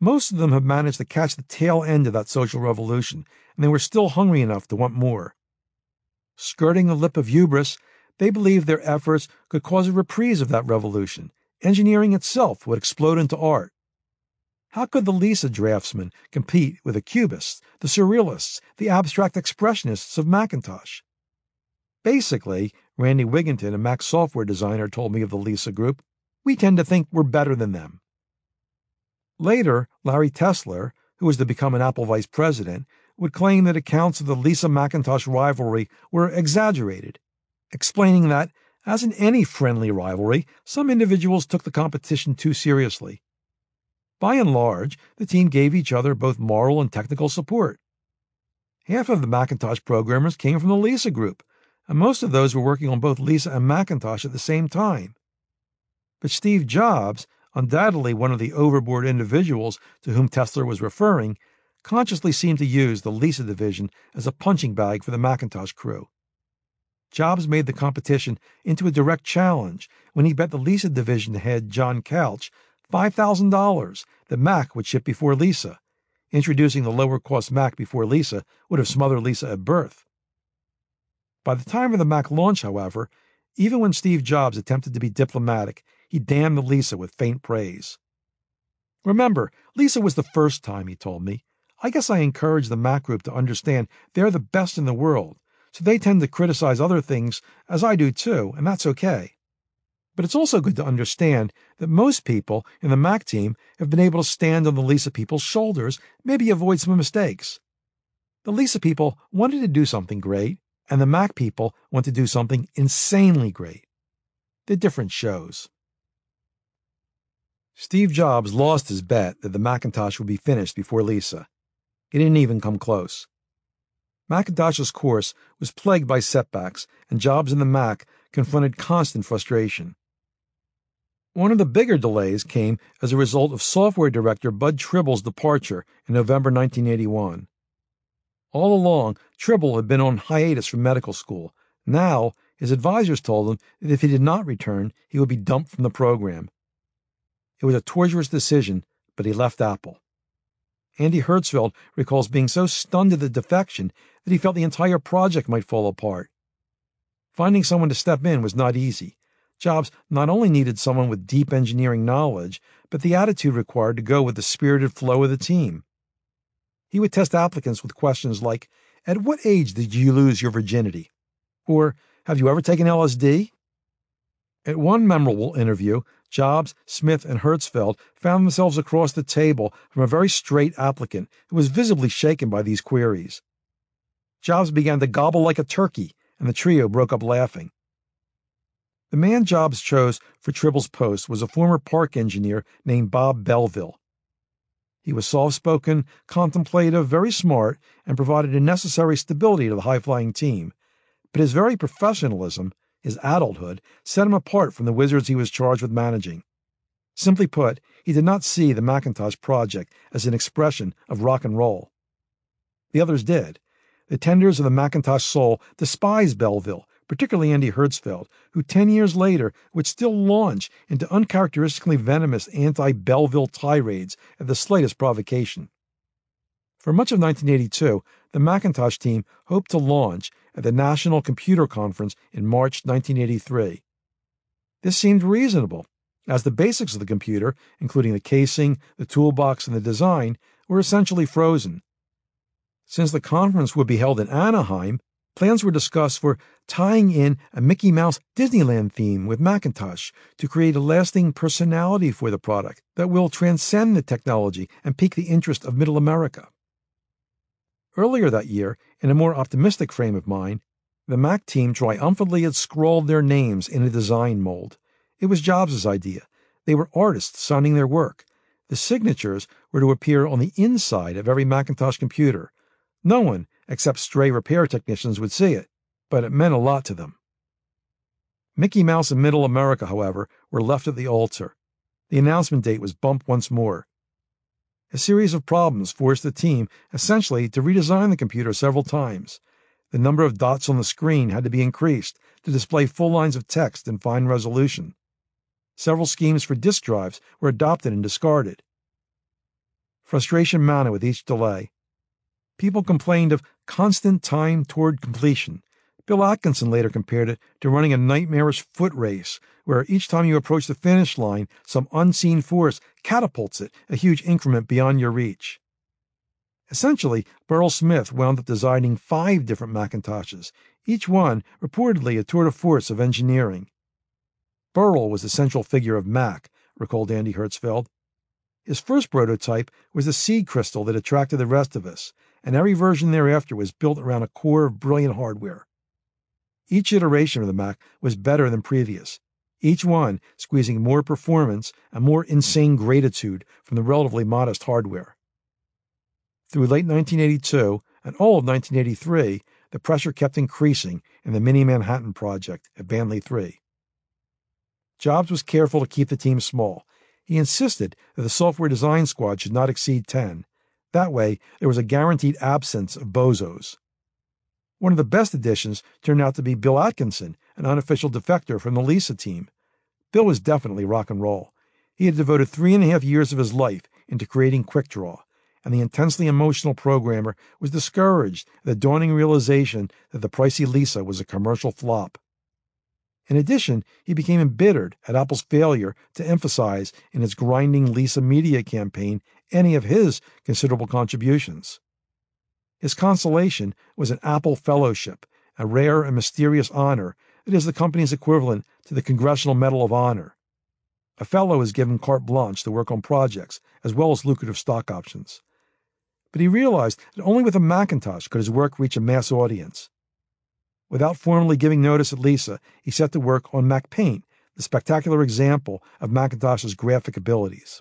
Most of them have managed to catch the tail end of that social revolution, and they were still hungry enough to want more. Skirting the lip of hubris, they believed their efforts could cause a reprise of that revolution. Engineering itself would explode into art. How could the Lisa draftsman compete with the Cubists, the Surrealists, the abstract expressionists of Macintosh? Basically, Randy Wigginton, a Mac software designer, told me of the Lisa group, we tend to think we're better than them. Later, Larry Tesler, who was to become an Apple vice president, would claim that accounts of the Lisa-Macintosh rivalry were exaggerated, explaining that, as in any friendly rivalry, some individuals took the competition too seriously. By and large, the team gave each other both moral and technical support. Half of the Macintosh programmers came from the Lisa group, and most of those were working on both Lisa and Macintosh at the same time. But Steve Jobs, undoubtedly one of the overboard individuals to whom Tesler was referring, consciously seemed to use the Lisa division as a punching bag for the Macintosh crew. Jobs made the competition into a direct challenge when he bet the Lisa division head John Couch five thousand dollars that Mac would ship before Lisa. Introducing the lower-cost Mac before Lisa would have smothered Lisa at birth. By the time of the Mac launch, however, even when Steve Jobs attempted to be diplomatic, he damned the Lisa with faint praise. Remember, Lisa was the first time, he told me. I guess I encourage the Mac group to understand they're the best in the world, so they tend to criticize other things, as I do too, and that's okay. But it's also good to understand that most people in the Mac team have been able to stand on the Lisa people's shoulders, maybe avoid some mistakes. The Lisa people wanted to do something great, and the Mac people want to do something insanely great. They're different shows. Steve Jobs lost his bet that the Macintosh would be finished before Lisa. He didn't even come close. Macintosh's course was plagued by setbacks, and Jobs and the Mac confronted constant frustration. One of the bigger delays came as a result of software director Bud Tribble's departure in November nineteen eighty-one. All along, Tribble had been on hiatus from medical school. Now, his advisors told him that if he did not return, he would be dumped from the program. It was a tortuous decision, but he left Apple. Andy Hertzfeld recalls being so stunned at the defection that he felt the entire project might fall apart. Finding someone to step in was not easy. Jobs not only needed someone with deep engineering knowledge, but the attitude required to go with the spirited flow of the team. He would test applicants with questions like, "At what age did you lose your virginity?" Or, "Have you ever taken L S D?" At one memorable interview, Jobs, Smith, and Hertzfeld found themselves across the table from a very straight applicant who was visibly shaken by these queries. Jobs began to gobble like a turkey, and the trio broke up laughing. The man Jobs chose for Tribble's post was a former park engineer named Bob Belleville. He was soft-spoken, contemplative, very smart, and provided a necessary stability to the high-flying team. But his very professionalism, his adulthood, set him apart from the wizards he was charged with managing. Simply put, he did not see the Macintosh project as an expression of rock and roll. The others did. The tenders of the Macintosh soul despised Belleville, particularly Andy Hertzfeld, who ten years later would still launch into uncharacteristically venomous anti-Belleville tirades at the slightest provocation. For much of nineteen eighty-two, the Macintosh team hoped to launch at the National Computer Conference in March nineteen eighty-three. This seemed reasonable, as the basics of the computer, including the casing, the toolbox, and the design, were essentially frozen. Since the conference would be held in Anaheim, plans were discussed for tying in a Mickey Mouse Disneyland theme with Macintosh to create a lasting personality for the product that will transcend the technology and pique the interest of Middle America. Earlier that year, in a more optimistic frame of mind, the Mac team triumphantly had scrawled their names in a design mold. It was Jobs' idea. They were artists signing their work. The signatures were to appear on the inside of every Macintosh computer. No one, except stray repair technicians, would see it, but it meant a lot to them. Mickey Mouse and Middle America, however, were left at the altar. The announcement date was bumped once more. A series of problems forced the team, essentially, to redesign the computer several times. The number of dots on the screen had to be increased to display full lines of text in fine resolution. Several schemes for disk drives were adopted and discarded. Frustration mounted with each delay. People complained of constant time toward completion. Bill Atkinson later compared it to running a nightmarish foot race, where each time you approach the finish line, some unseen force catapults it a huge increment beyond your reach. Essentially, Burrell Smith wound up designing five different Macintoshes, each one reportedly a tour de force of engineering. Burrell was the central figure of Mac, recalled Andy Hertzfeld. His first prototype was the seed crystal that attracted the rest of us, and every version thereafter was built around a core of brilliant hardware. Each iteration of the Mac was better than previous, each one squeezing more performance and more insane gratitude from the relatively modest hardware. Through late nineteen eighty-two and all of nineteen eighty-three, the pressure kept increasing in the Mini Manhattan project at Bandley three. Jobs was careful to keep the team small. He insisted that the software design squad should not exceed ten. That way, there was a guaranteed absence of bozos. One of the best additions turned out to be Bill Atkinson, an unofficial defector from the Lisa team. Bill was definitely rock and roll. He had devoted three and a half years of his life into creating QuickDraw, and the intensely emotional programmer was discouraged at the dawning realization that the pricey Lisa was a commercial flop. In addition, he became embittered at Apple's failure to emphasize in its grinding Lisa media campaign any of his considerable contributions. His consolation was an Apple Fellowship, a rare and mysterious honor that is the company's equivalent to the Congressional Medal of Honor. A fellow is given carte blanche to work on projects, as well as lucrative stock options. But he realized that only with a Macintosh could his work reach a mass audience. Without formally giving notice at Lisa, he set to work on MacPaint, the spectacular example of Macintosh's graphic abilities.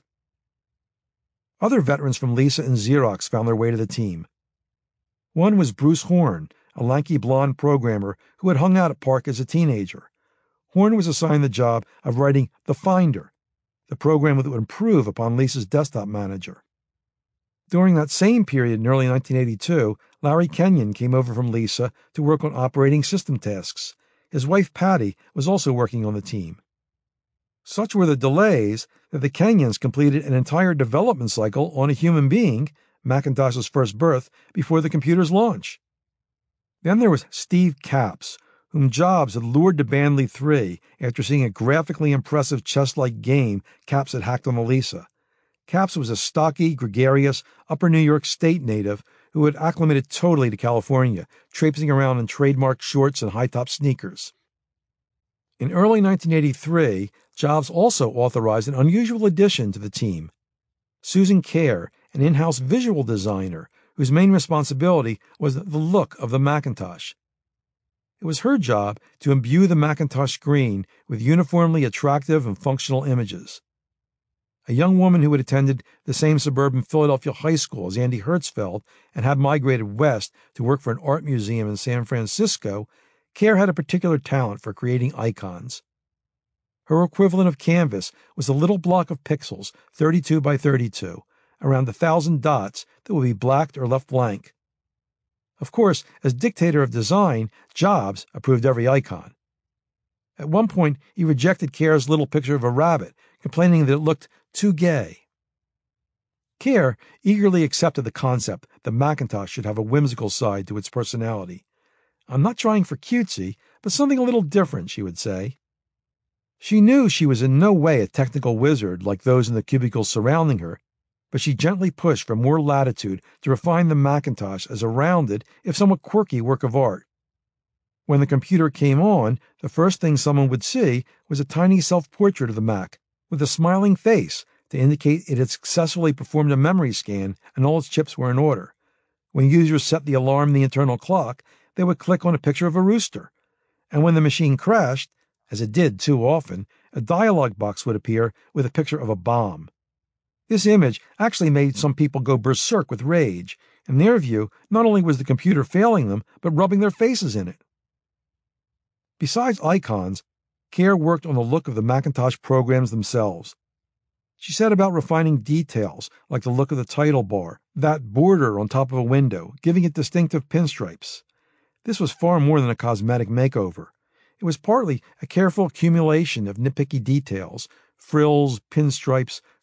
Other veterans from Lisa and Xerox found their way to the team. One was Bruce Horn, a lanky blonde programmer who had hung out at Park as a teenager. Horn was assigned the job of writing The Finder, the program that would improve upon Lisa's desktop manager. During that same period in early nineteen eighty-two, Larry Kenyon came over from Lisa to work on operating system tasks. His wife Patty was also working on the team. Such were the delays that the Kenyons completed an entire development cycle on a human being, Macintosh's first birth, before the computer's launch. Then there was Steve Capps, whom Jobs had lured to Bandley three after seeing a graphically impressive chess-like game Capps had hacked on the Lisa. Capps was a stocky, gregarious, upper New York State native who had acclimated totally to California, traipsing around in trademark shorts and high-top sneakers. In early nineteen eighty-three, Jobs also authorized an unusual addition to the team. Susan Kerr, an in-house visual designer whose main responsibility was the look of the Macintosh. It was her job to imbue the Macintosh screen with uniformly attractive and functional images. A young woman who had attended the same suburban Philadelphia high school as Andy Hertzfeld and had migrated west to work for an art museum in San Francisco, Kerr had a particular talent for creating icons. Her equivalent of canvas was a little block of pixels, thirty-two by thirty-two, around a thousand dots that would be blacked or left blank. Of course, as dictator of design, Jobs approved every icon. At one point, he rejected Kerr's little picture of a rabbit, complaining that it looked too gay. Kerr eagerly accepted the concept that Macintosh should have a whimsical side to its personality. "I'm not trying for cutesy, but something a little different," she would say. She knew she was in no way a technical wizard like those in the cubicles surrounding her, but she gently pushed for more latitude to refine the Macintosh as a rounded, if somewhat quirky work of art. When the computer came on, the first thing someone would see was a tiny self-portrait of the Mac, with a smiling face to indicate it had successfully performed a memory scan and all its chips were in order. When users set the alarm in the internal clock, they would click on a picture of a rooster. And when the machine crashed, as it did too often, a dialog box would appear with a picture of a bomb. This image actually made some people go berserk with rage. In their view, not only was the computer failing them, but rubbing their faces in it. Besides icons, Kerr worked on the look of the Macintosh programs themselves. She set about refining details like the look of the title bar, that border on top of a window, giving it distinctive pinstripes. This was far more than a cosmetic makeover. It was partly a careful accumulation of nitpicky details, frills, pinstripes,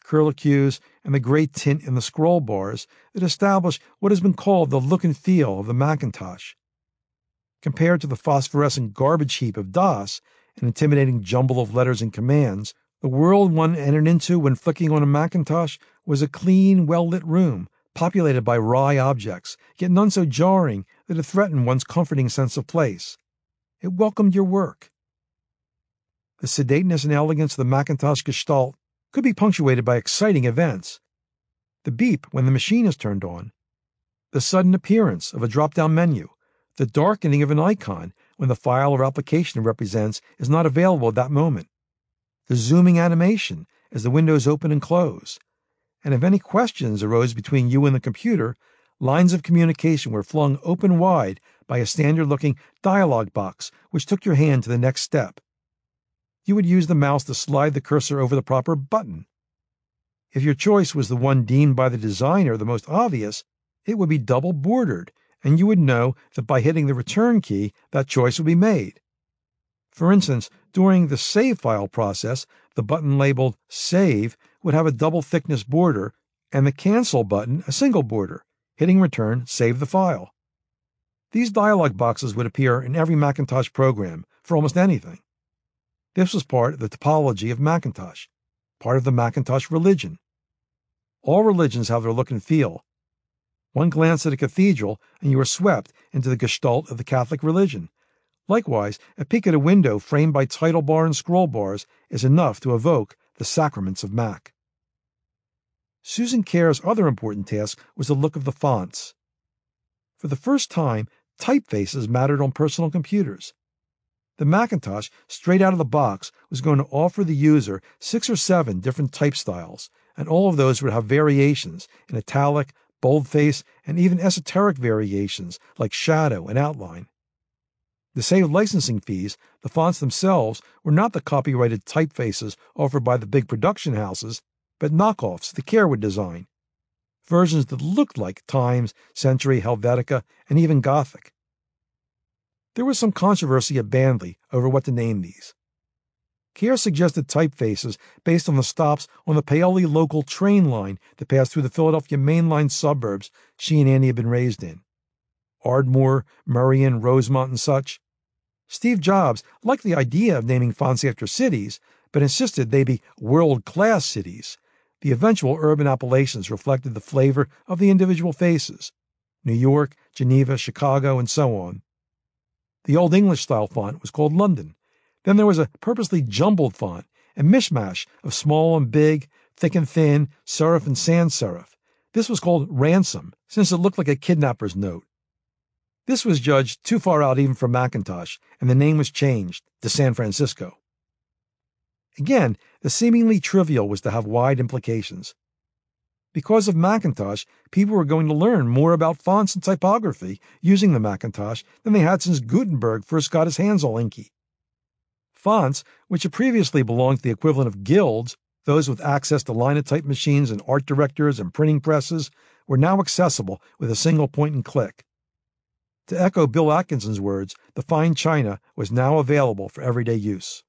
curlicues, and the gray tint in the scroll bars that establish what has been called the look and feel of the Macintosh. Compared to the phosphorescent garbage heap of DOS, an intimidating jumble of letters and commands, the world one entered into when flicking on a Macintosh was a clean, well-lit room, populated by wry objects, yet none so jarring that it threatened one's comforting sense of place. It welcomed your work. The sedateness and elegance of the Macintosh gestalt could be punctuated by exciting events. The beep when the machine is turned on, the sudden appearance of a drop-down menu, the darkening of an icon when the file or application it represents is not available at that moment, the zooming animation as the windows open and close, and if any questions arose between you and the computer, lines of communication were flung open wide by a standard-looking dialog box which took your hand to the next step. You would use the mouse to slide the cursor over the proper button. If your choice was the one deemed by the designer the most obvious, it would be double-bordered, and you would know that by hitting the return key, that choice would be made. For instance, during the save file process, the button labeled Save would have a double-thickness border, and the Cancel button a single border. Hitting Return saved the file. These dialog boxes would appear in every Macintosh program for almost anything. This was part of the topology of Macintosh, part of the Macintosh religion. All religions have their look and feel. One glance at a cathedral, and you are swept into the gestalt of the Catholic religion. Likewise, a peek at a window framed by title bar and scroll bars is enough to evoke the sacraments of Mac. Susan Kerr's other important task was the look of the fonts. For the first time, typefaces mattered on personal computers. The Macintosh, straight out of the box, was going to offer the user six or seven different type styles, and all of those would have variations in italic, boldface, and even esoteric variations like shadow and outline. To save licensing fees, the fonts themselves were not the copyrighted typefaces offered by the big production houses, but knockoffs the Kerr would design, versions that looked like Times, Century, Helvetica, and even Gothic. There was some controversy at Bandley over what to name these. Kerr suggested typefaces based on the stops on the Paoli local train line that passed through the Philadelphia mainline suburbs she and Annie had been raised in. Ardmore, Murrian, Rosemont, and such. Steve Jobs liked the idea of naming fonts after cities, but insisted they be world-class cities. The eventual urban appellations reflected the flavor of the individual faces: New York, Geneva, Chicago, and so on. The Old English-style font was called London. Then there was a purposely jumbled font, a mishmash of small and big, thick and thin, serif and sans serif. This was called Ransom, since it looked like a kidnapper's note. This was judged too far out even for Macintosh, and the name was changed to San Francisco. Again, the seemingly trivial was to have wide implications. Because of Macintosh, people were going to learn more about fonts and typography using the Macintosh than they had since Gutenberg first got his hands all inky. Fonts, which had previously belonged to the equivalent of guilds, those with access to linotype machines and art directors and printing presses, were now accessible with a single point and click. To echo Bill Atkinson's words, the fine china was now available for everyday use.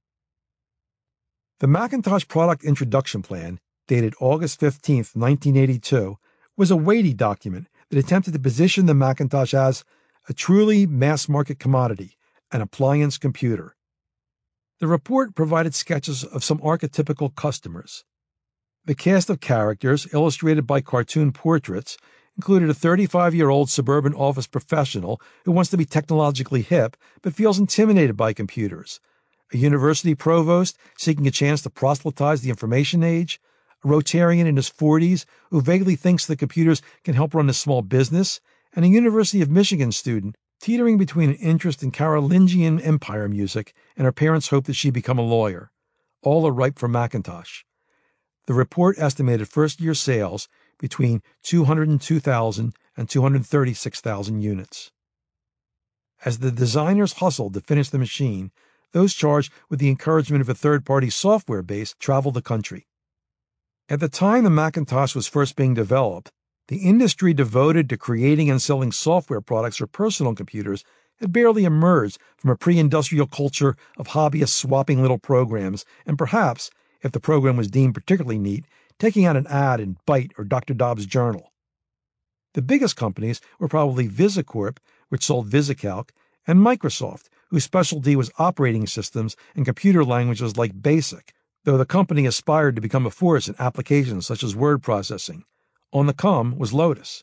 The Macintosh Product Introduction Plan, dated August fifteenth, nineteen eighty-two, was a weighty document that attempted to position the Macintosh as a truly mass-market commodity, an appliance computer. The report provided sketches of some archetypical customers. The cast of characters, illustrated by cartoon portraits, included a thirty-five-year-old suburban office professional who wants to be technologically hip but feels intimidated by computers, a university provost seeking a chance to proselytize the information age, a Rotarian in his forties who vaguely thinks that computers can help run a small business, and a University of Michigan student teetering between an interest in Carolingian Empire music and her parents' hope that she become a lawyer. All are ripe for Macintosh. The report estimated first-year sales between two hundred two thousand and two hundred thirty-six thousand units. As the designers hustled to finish the machine, those charged with the encouragement of a third-party software base traveled the country. At the time the Macintosh was first being developed, the industry devoted to creating and selling software products for personal computers had barely emerged from a pre-industrial culture of hobbyists swapping little programs, and perhaps, if the program was deemed particularly neat, taking out an ad in Byte or Doctor Dobbs' Journal. The biggest companies were probably VisiCorp, which sold VisiCalc, and Microsoft, whose specialty was operating systems and computer languages like BASIC, though the company aspired to become a force in applications such as word processing. On the come was Lotus.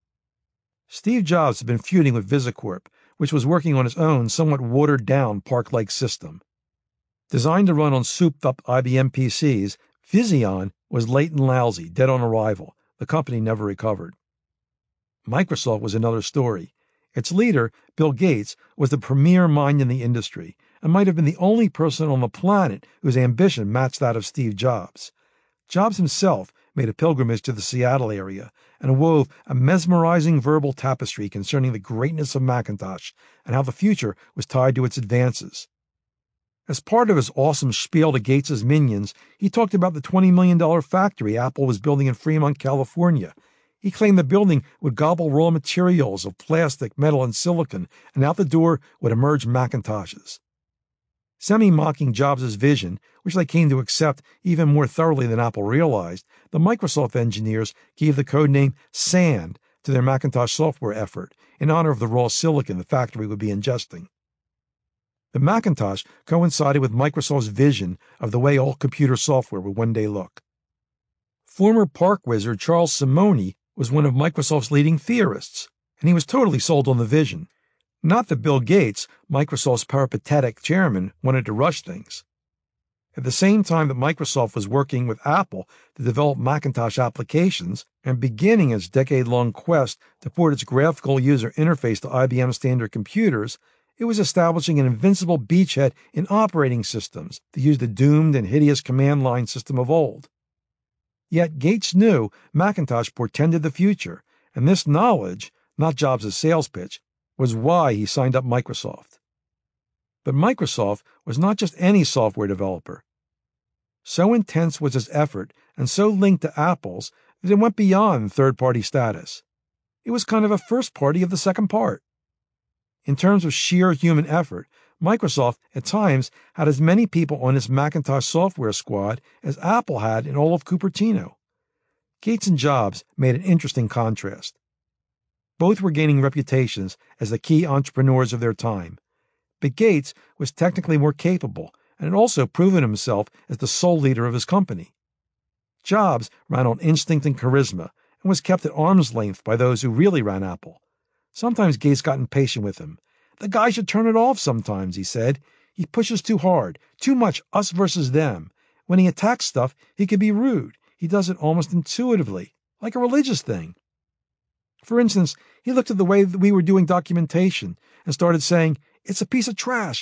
Steve Jobs had been feuding with VisiCorp, which was working on its own, somewhat watered-down Park-like system. Designed to run on souped-up I B M P Cs, Vision was late and lousy, dead on arrival. The company never recovered. Microsoft was another story. Its leader, Bill Gates, was the premier mind in the industry and might have been the only person on the planet whose ambition matched that of Steve Jobs. Jobs himself made a pilgrimage to the Seattle area and wove a mesmerizing verbal tapestry concerning the greatness of Macintosh and how the future was tied to its advances. As part of his awesome spiel to Gates's minions, he talked about the twenty million dollars factory Apple was building in Fremont, California. He claimed the building would gobble raw materials of plastic, metal, and silicon, and out the door would emerge Macintoshes. Semi-mocking Jobs' vision, which they came to accept even more thoroughly than Apple realized, the Microsoft engineers gave the codename SAND to their Macintosh software effort in honor of the raw silicon the factory would be ingesting. The Macintosh coincided with Microsoft's vision of the way all computer software would one day look. Former Park wizard Charles Simonyi was one of Microsoft's leading theorists, and he was totally sold on the vision. Not that Bill Gates, Microsoft's peripatetic chairman, wanted to rush things. At the same time that Microsoft was working with Apple to develop Macintosh applications and beginning its decade-long quest to port its graphical user interface to I B M standard computers, it was establishing an invincible beachhead in operating systems to use the doomed and hideous command line system of old. Yet Gates knew Macintosh portended the future, and this knowledge, not Jobs' sales pitch, was why he signed up Microsoft. But Microsoft was not just any software developer. So intense was its effort and so linked to Apple's that it went beyond third-party status. It was kind of a first party of the second part. In terms of sheer human effort, Microsoft, at times, had as many people on its Macintosh software squad as Apple had in all of Cupertino. Gates and Jobs made an interesting contrast. Both were gaining reputations as the key entrepreneurs of their time, but Gates was technically more capable and had also proven himself as the sole leader of his company. Jobs ran on instinct and charisma and was kept at arm's length by those who really ran Apple. Sometimes Gates got impatient with him. "The guy should turn it off sometimes," he said. "He pushes too hard, too much us versus them. When he attacks stuff, he can be rude. He does it almost intuitively, like a religious thing." For instance, he looked at the way that we were doing documentation and started saying, "It's a piece of trash.